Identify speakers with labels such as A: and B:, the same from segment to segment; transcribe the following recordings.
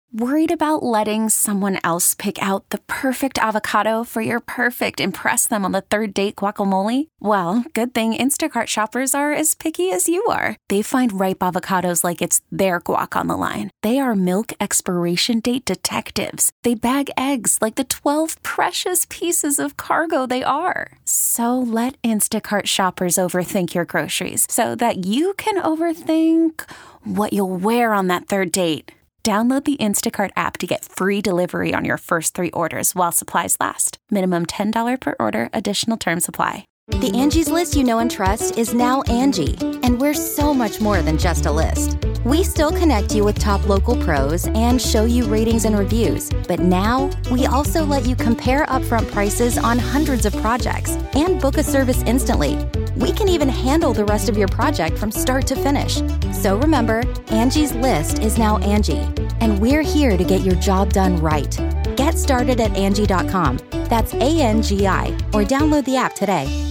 A: Worried about letting someone else pick out the perfect avocado for your perfect impress them on the third date guacamole? Well, good thing Instacart shoppers are as picky as you are. They find ripe avocados like it's their guac on the line. They are milk expiration date detectives. They bag eggs like the 12 precious pieces of cargo they are. So let Instacart shoppers overthink your groceries so that you can overthink what you'll wear on that third date. Download the Instacart app to get free delivery on your first 3 orders while supplies last. Minimum $10 per order. Additional terms apply.
B: The Angie's List you know and trust is now Angie, and we're so much more than just a list. We still connect you with top local pros and show you ratings and reviews, but now we also let you compare upfront prices on hundreds of projects and book a service instantly. We can even handle the rest of your project from start to finish. So remember, Angie's List is now Angie, and we're here to get your job done right. Get started at Angie.com. That's ANGI, or download the app today.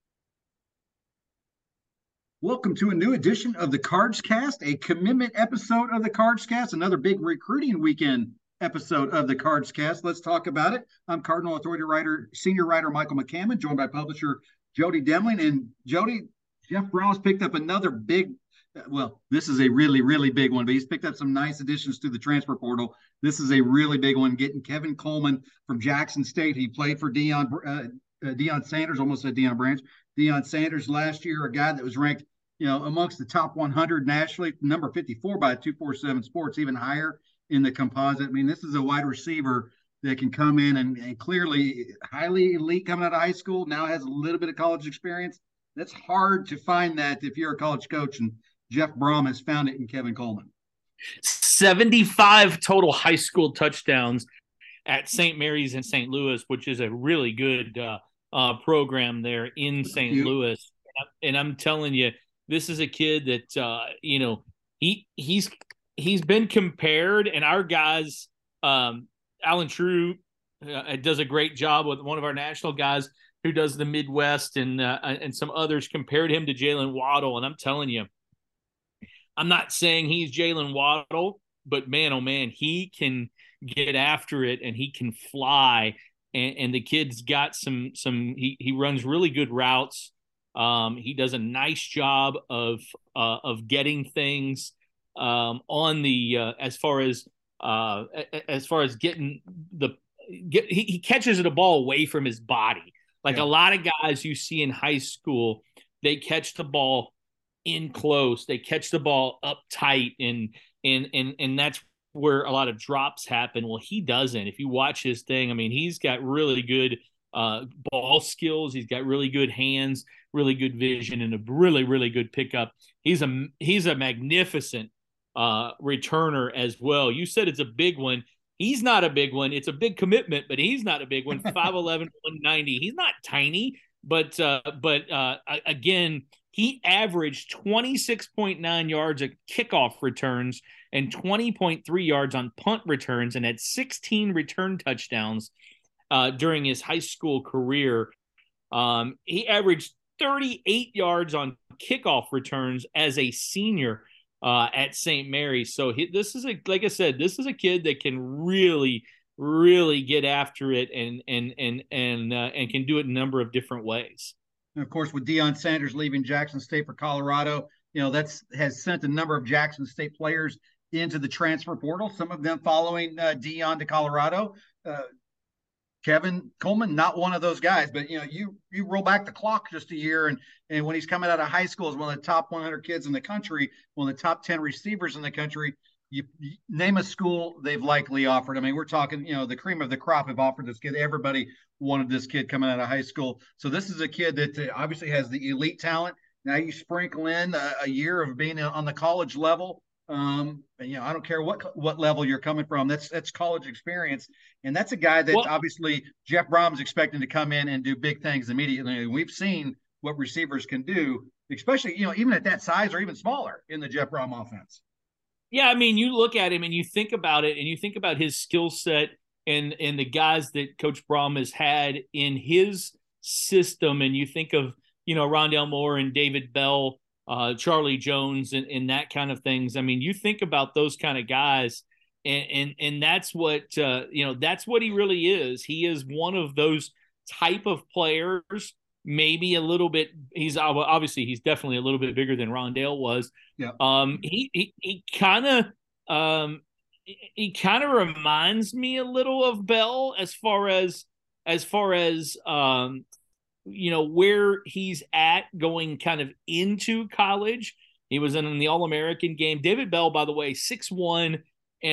C: Welcome to a new edition of the Cards Cast, a commitment episode of the Cards Cast, another big recruiting weekend episode of the Cards Cast. Let's talk about it. I'm Cardinal Authority writer, senior writer Michael McCammon, joined by publisher Jody Demling. And Jody, Jeff Brohm's picked up another big, well, this is a really, really big one, but he's picked up some nice additions to the transfer portal. This is a really big one, getting Kevin Coleman from Jackson State. He played for Deion Sanders, almost said Deion Branch. Deion Sanders last year, a guy that was ranked, amongst the top 100 nationally, number 54 by 247 Sports, even higher in the composite. I mean, this is a wide receiver that can come in and clearly highly elite coming out of high school, now has a little bit of college experience. That's hard to find that if you're a college coach, and Jeff Brohm has found it in Kevin Coleman.
D: 75 total high school touchdowns at St. Mary's in St. Louis, which is a really good program there in St. Louis. And I'm telling you, this is a kid that he's been compared, and our guys, Alan True does a great job with one of our national guys who does the Midwest, and some others compared him to Jalen Waddle. And I'm telling you, I'm not saying he's Jalen Waddle, but man, oh man, he can get after it and he can fly. And the kid's got he runs really good routes. He does a nice job of getting things on the as far as getting he catches the ball away from his body. Like a lot of guys you see in high school, they catch the ball in close, they catch the ball up tight, and that's where a lot of drops happen. Well, he doesn't. If you watch his thing, I mean, he's got really good ball skills. He's got really good hands, really good vision, and a really, really good pickup. He's a magnificent returner as well. You said it's a big one. He's not a big one. It's a big commitment, but he's not a big one. 5'11", 190. He's not tiny, but again, he averaged 26.9 yards at kickoff returns and 20.3 yards on punt returns, and had 16 return touchdowns during his high school career. He averaged 38 yards on kickoff returns as a senior at St. Mary's. So this is like I said, this is a kid that can really, really get after it and can do it in a number of different ways.
C: And of course, with Deion Sanders leaving Jackson State for Colorado, has sent a number of Jackson State players into the transfer portal. Some of them following Deion to Colorado. Kevin Coleman, not one of those guys, but you roll back the clock just a year, and when he's coming out of high school as one of the top 100 kids in the country, one of the top 10 receivers in the country, you name a school they've likely offered. I mean, we're talking, the cream of the crop have offered this kid. Everybody wanted this kid coming out of high school. So this is a kid that obviously has the elite talent. Now you sprinkle in a year of being on the college level. I don't care what level you're coming from. That's college experience, and that's a guy that obviously Jeff Brohm's expecting to come in and do big things immediately. We've seen what receivers can do, especially even at that size or even smaller in the Jeff Brohm offense.
D: Yeah, I mean, you look at him and you think about it, and you think about his skill set and the guys that Coach Brohm has had in his system, and you think of Rondale Moore and David Bell, Charlie Jones, and that kind of things. I mean, you think about those kind of guys, And that's what that's what he really is. He is one of those type of players. Maybe a little bit. He's definitely a little bit bigger than Rondale was.
C: Yeah.
D: He kind of reminds me a little of Bell as far as where he's at going kind of into college. He was in the All-American game. David Bell, by the way, 6'1" and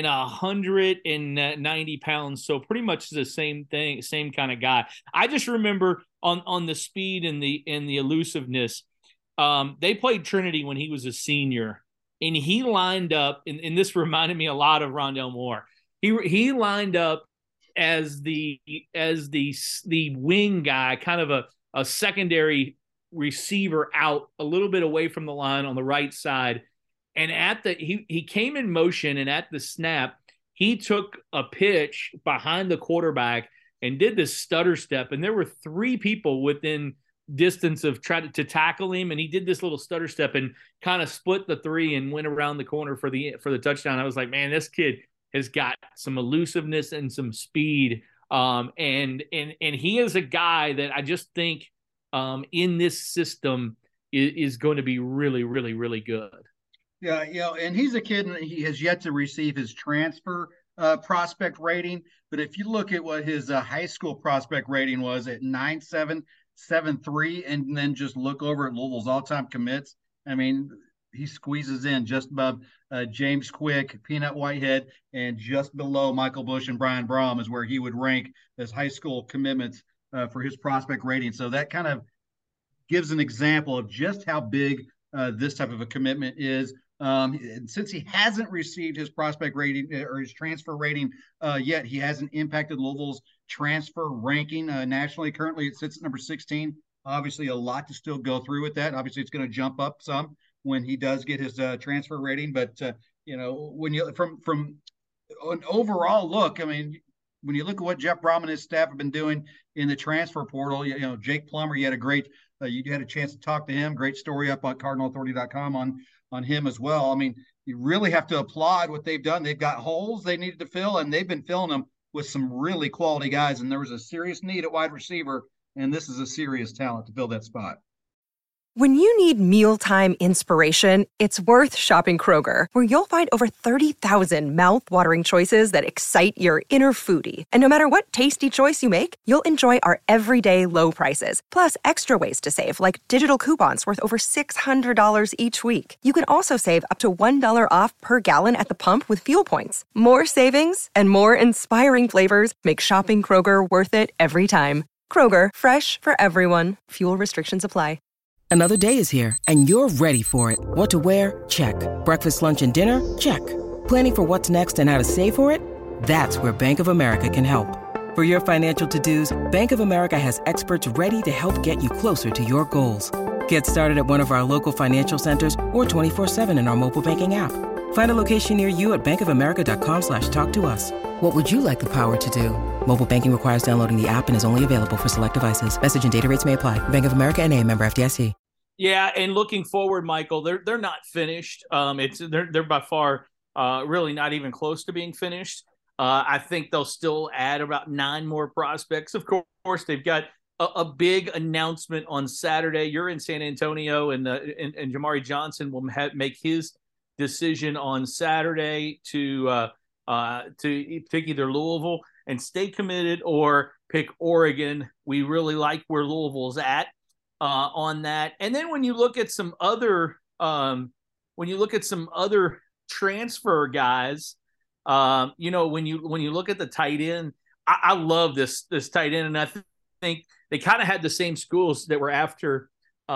D: 190 pounds. So pretty much the same thing, same kind of guy. I just remember on the speed and the elusiveness. They played Trinity when he was a senior, and he lined up, and this reminded me a lot of Rondale Moore. He lined up as the wing guy, kind of a secondary receiver out a little bit away from the line on the right side. And he came in motion, and at the snap, he took a pitch behind the quarterback and did this stutter step. And there were three people within distance of trying to tackle him, and he did this little stutter step and kind of split the three and went around the corner for the touchdown. I was like, man, this kid has got some elusiveness and some speed. And he is a guy that I just think in this system is going to be really, really, really good.
C: Yeah, and he's a kid, and he has yet to receive his transfer prospect rating. But if you look at what his high school prospect rating was at 9.773, and then just look over at Louisville's all-time commits, I mean, he squeezes in just above James Quick, Peanut Whitehead, and just below Michael Bush and Brian Brom is where he would rank as high school commitments for his prospect rating. So that kind of gives an example of just how big this type of a commitment is. And since he hasn't received his prospect rating or his transfer rating yet, he hasn't impacted Louisville's transfer ranking nationally. Currently, it sits at number 16. Obviously, a lot to still go through with that. Obviously, it's going to jump up some when he does get his transfer rating. But when you from an overall look, I mean, when you look at what Jeff Brom and his staff have been doing in the transfer portal, Jake Plummer, you had a great, you had a chance to talk to him. Great story up on CardinalAuthority.com on him as well. I mean, you really have to applaud what they've done. They've got holes they needed to fill, and they've been filling them with some really quality guys. And there was a serious need at wide receiver, and this is a serious talent to fill that spot.
E: When you need mealtime inspiration, it's worth shopping Kroger, where you'll find over 30,000 mouth-watering choices that excite your inner foodie. And no matter what tasty choice you make, you'll enjoy our everyday low prices, plus extra ways to save, like digital coupons worth over $600 each week. You can also save up to $1 off per gallon at the pump with fuel points. More savings and more inspiring flavors make shopping Kroger worth it every time. Kroger, fresh for everyone. Fuel restrictions apply.
F: Another day is here, and you're ready for it. What to wear? Check. Breakfast, lunch, and dinner? Check. Planning for what's next and how to save for it? That's where Bank of America can help. For your financial to-dos, Bank of America has experts ready to help get you closer to your goals. Get started at one of our local financial centers or 24/7 in our mobile banking app. Find a location near you at bankofamerica.com/talktous. What would you like the power to do? Mobile banking requires downloading the app and is only available for select devices. Message and data rates may apply. Bank of America NA, member FDIC.
D: Yeah, and looking forward, Michael, they're not finished. They're by far really not even close to being finished. I think they'll still add about 9 more prospects. Of course, they've got a big announcement on Saturday. You're in San Antonio, and Jamari Johnson will make his decision on Saturday to pick either Louisville and stay committed or pick Oregon. We really like where Louisville's at on that. And then when you look at some other transfer guys, when you look at the tight end, I love this tight end, and I think they kind of had the same schools that were after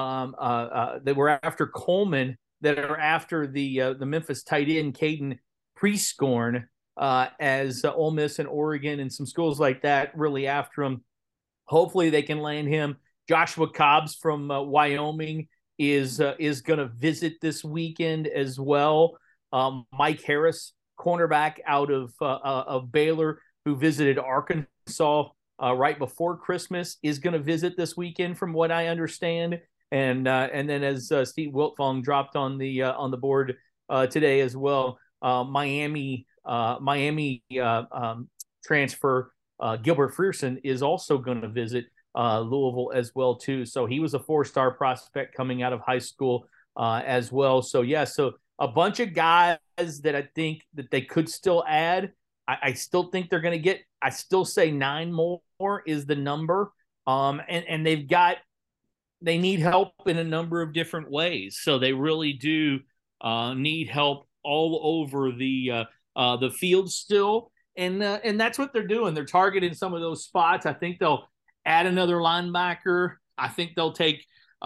D: Coleman, that are after the Memphis tight end Caden Prieskorn, as Ole Miss and Oregon and some schools like that really after him. Hopefully they can land him. Joshua Cobbs from Wyoming is going to visit this weekend as well. Mike Harris, cornerback out of Baylor, who visited Arkansas right before Christmas, is going to visit this weekend, from what I understand. And then as Steve Wiltfong dropped on the board today as well, Miami Miami transfer Gilbert Frierson is also going to visit Louisville as well too. So he was a 4-star prospect coming out of high school as well. So so a bunch of guys that I think that they could still add. I still think they're going to get. I still say 9 more is the number. And they need help in a number of different ways. So they really do need help all over the field still. And that's what they're doing. They're targeting some of those spots. I think they'll add another linebacker. I think they'll take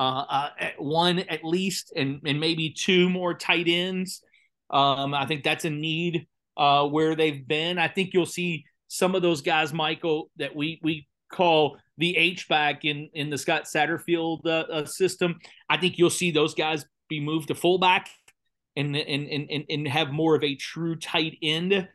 D: one at least and maybe 2 more tight ends. I think that's a need where they've been. I think you'll see some of those guys, Michael, that we call the H-back in the Scott Satterfield system. I think you'll see those guys be moved to fullback and have more of a true tight end.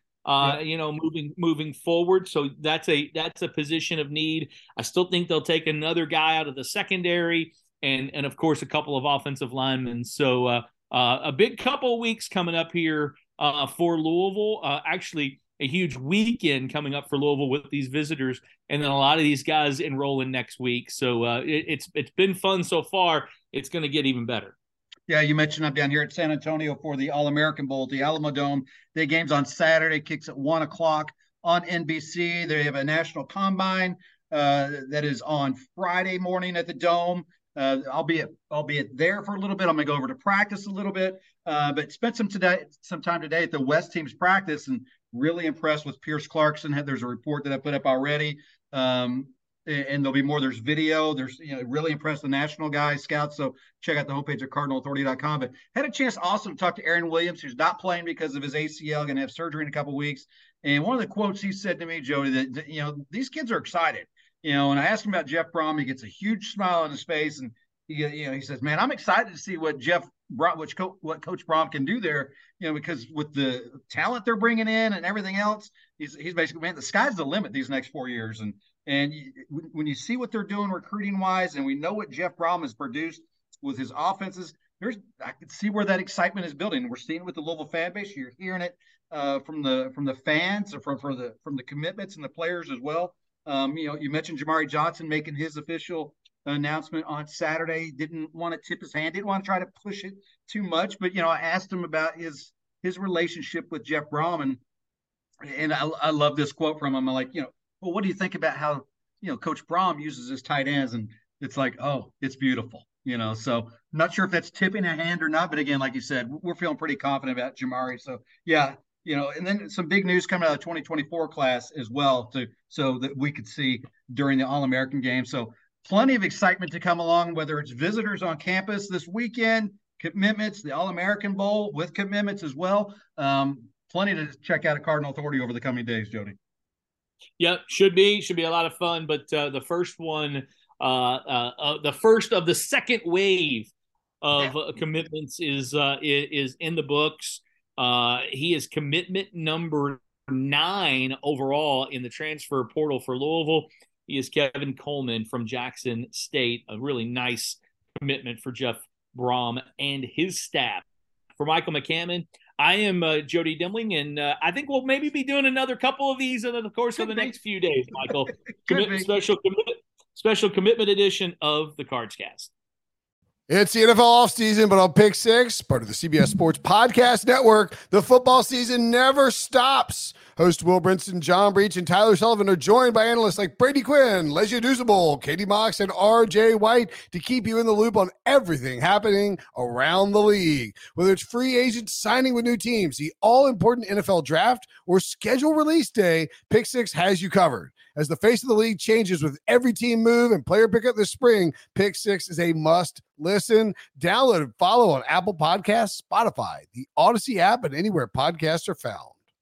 D: Moving forward. So that's a position of need. I still think they'll take another guy out of the secondary and of course a couple of offensive linemen. So a big couple of weeks coming up here for Louisville. Actually a huge weekend coming up for Louisville with these visitors, and then a lot of these guys enrolling next week. So it's been fun so far. It's going to get even better.
C: Yeah, you mentioned I'm down here at San Antonio for the All-American Bowl, the Alamo Dome. The game's on Saturday, kicks at 1 o'clock on NBC. They have a national combine that is on Friday morning at the Dome. I'll be there for a little bit. I'm going to go over to practice a little bit, but spent some time today at the West team's practice and really impressed with Pierce Clarkson. There's a report that I put up already. And there'll be more. There's video. There's, really impressed the national guys, scouts. So check out the homepage at cardinalauthority.com. But had a chance also to talk to Aaron Williams, who's not playing because of his ACL, going to have surgery in a couple of weeks. And one of the quotes he said to me, Jody, that these kids are excited. And I asked him about Jeff Brohm. He gets a huge smile on his face, and he says, "Man, I'm excited to see what what Coach Brohm can do there. Because with the talent they're bringing in and everything else, he's basically, man, the sky's the limit these next 4 years." And when you see what they're doing recruiting wise, and we know what Jeff Brohm has produced with his offenses, I can see where that excitement is building. We're seeing it with the Louisville fan base. You're hearing it from the fans, or from the commitments and the players as well. You mentioned Jamari Johnson making his official announcement on Saturday. Didn't want to tip his hand, didn't want to try to push it too much, but I asked him about his relationship with Jeff Brohm, and I love this quote from him. I'm like, well, what do you think about how Coach Brohm uses his tight ends? And it's like, oh, it's beautiful. So I'm not sure if that's tipping a hand or not, but again, like you said, we're feeling pretty confident about Jamari. So yeah, and then some big news coming out of the 2024 class as well, so that we could see during the All-American game. So plenty of excitement to come along, whether it's visitors on campus this weekend, commitments, the All-American Bowl with commitments as well. Plenty to check out at Cardinal Authority over the coming days, Jody.
D: Yep, should be a lot of fun. But the first one, the first of the second wave of commitments is in the books. He is commitment number 9 overall in the transfer portal for Louisville. He is Kevin Coleman from Jackson State. A really nice commitment for Jeff Brohm and his staff. For Michael McCammon, I am Jody Demling, and I think we'll maybe be doing another couple of these in the course of the next few days, Michael. Special commitment edition of the Cardscast.
G: It's the NFL offseason, but on Pick Six, part of the CBS Sports Podcast Network, the football season never stops. Host Will Brinson, John Breach, and Tyler Sullivan are joined by analysts like Brady Quinn, Lesia Dusable, Katie Mox, and R.J. White to keep you in the loop on everything happening around the league. Whether it's free agents signing with new teams, the all-important NFL draft, or schedule release day, Pick Six has you covered. As the face of the league changes with every team move and player pickup this spring, Pick Six is a must listen. Download and follow on Apple Podcasts, Spotify, the Odyssey app, and anywhere podcasts are found.